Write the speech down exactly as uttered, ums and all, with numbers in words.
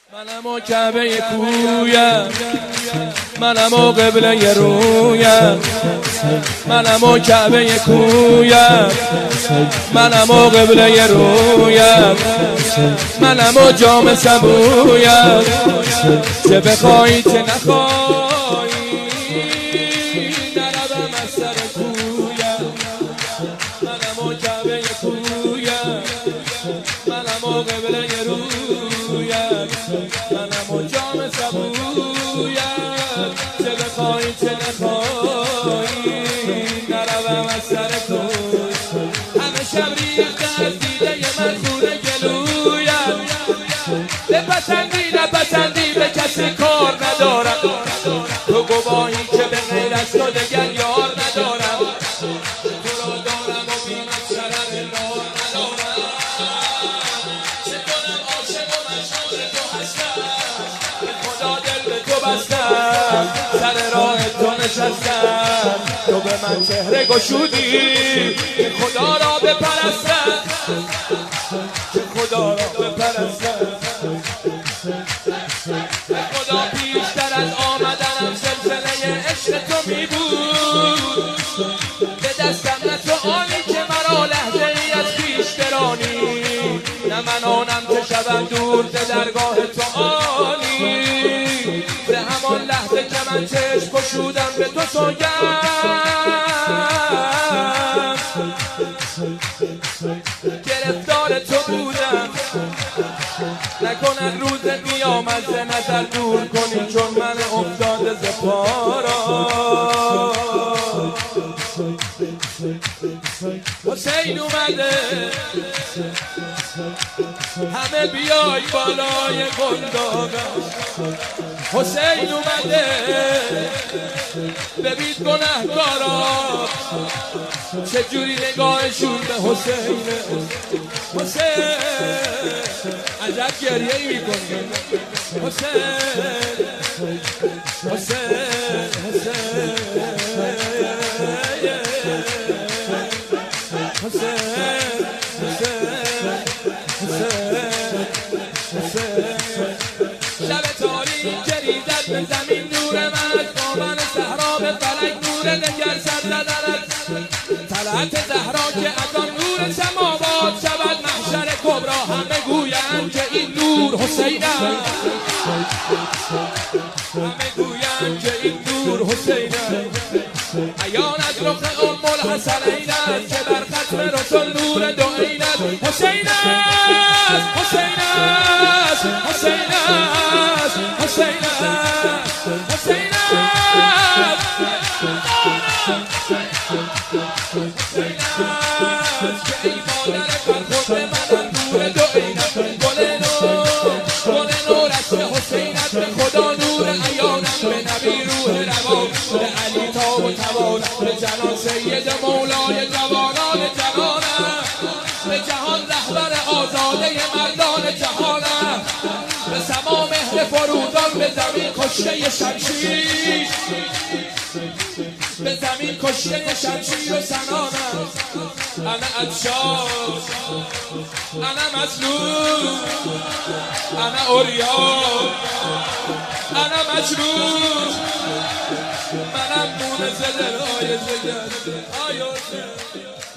منم و کعبه کویم، منم و قبله رویم، منم و کعبه کویم، منم و قبله رویم، منم و جام سبویم، چه بخوایی چه نخوایی نروم از سر کویم. منم و کعبه کویم، منم و قبله رویم، منم و جام سبویم، چه بخوایی چه نخوایی نروم از سر کوی. همه شب ریخته از دیده من خونه گلویم، بپسندی نپسندی به کسی کار ندارم، تو گواهی که به غیر از تو دگر یار ندارم، تو را دارم و بیمت شرر نار ندارم، چه کنم عاشق و مشغول تو هستم، به خدا دل به تو بستم، سر راه تو نشستم، تو به من چهره گشودی که خدا را بپرستم، که خدا را بپرستم. خدا پیشتر از آمدنم سلسله عشق تو می بود، به دستم نه تو آنی که مرا لحظه ای از خویش برانی، نه من آنم که شبم دور ز درگاه تو آنی، به همان لحظه که من چشم گشودم به تو سوگند، گرفتار تو بودم، نکند روز قیامت ز نظر دور کنی چون من افتاده ز پارا. حسین اومده همه بیای بالای قنداقم، حسین اومده ببین گنهکارا چجوری نگاهشون به حسینه. حسین عجب گریه ای میکنه، حسین حسین حسین شب تاریک جریدت به زمین نور من، دامن صحرا به فلک نور دگر سر زدنت، طلعت زهرا که از آن نور سماوات شود محشر کبرا، همه گویند که این نور حسین است، همه گویند که این نور حسین است، عیان از رخ ام الحسنین است که بر ختم رسول نور دو عین است. حسین است حسین است حسین است حسین است حسین است حسین است که ای مادر فرخنده منم نور دو عین است، گل نور گل نور است حسینت به خدا نور عیانم، به نبی روح روان، به علی تاب و توان، به جلال سید مولای جوانان جوانم، به جهان رهبر آزاده مردان جهانم، به سما مهر فرودان، به زمین کشته شمشیر، به زمین کشته شمشیر و سنانم. انا عطشان انا مظلوم انا عریان انا مجروح، منم مونس دلهای جگر. آیا